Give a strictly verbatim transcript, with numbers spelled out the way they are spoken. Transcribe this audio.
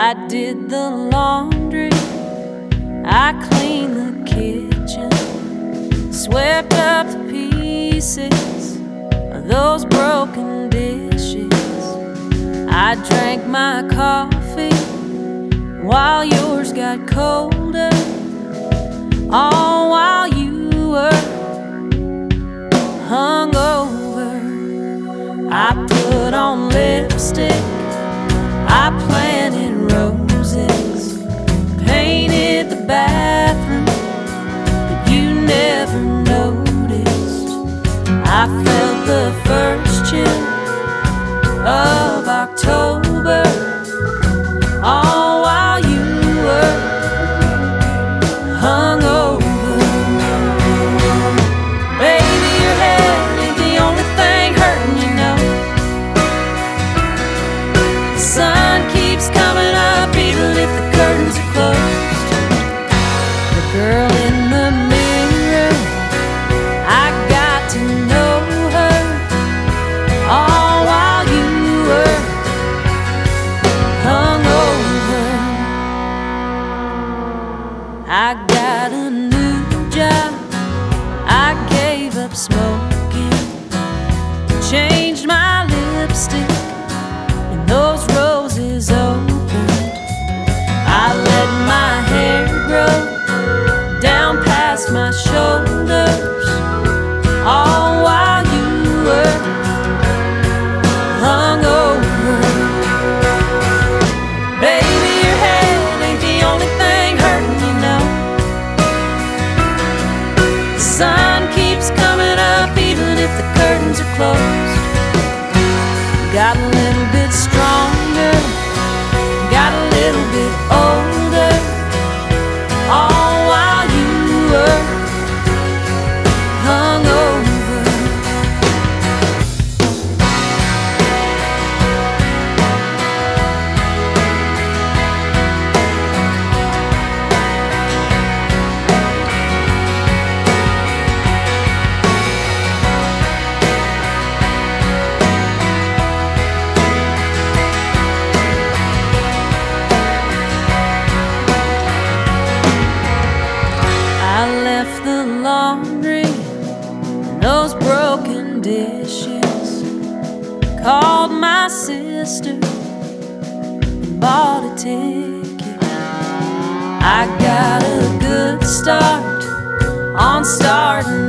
I did the laundry, I cleaned the kitchen, swept up the pieces of those broken dishes. I drank my coffee while yours got colder, all while you were hungover. I put on lipstick, I planted roses, painted the bathroom, but you never noticed. I felt the first chill of October, all while you were hungover. Baby, your head ain't the only thing hurting, you know. The sun keeps coming up even if the curtains are closed. The girl in the mirror, I got to know her, all while you were hungover. I got a new job, I gave up smoking, changed my lipstick, and those roses opened. I let my hair grow down past my shoulders, all while you were hungover. Baby, your head ain't the only thing hurting, you know. The sun keeps coming up even if the curtains are closed. Got a little bit stronger, got a little bit older, all while you were hungover. I left the laundry and those broken dishes, called my sister and bought a ticket. I got a good start on starting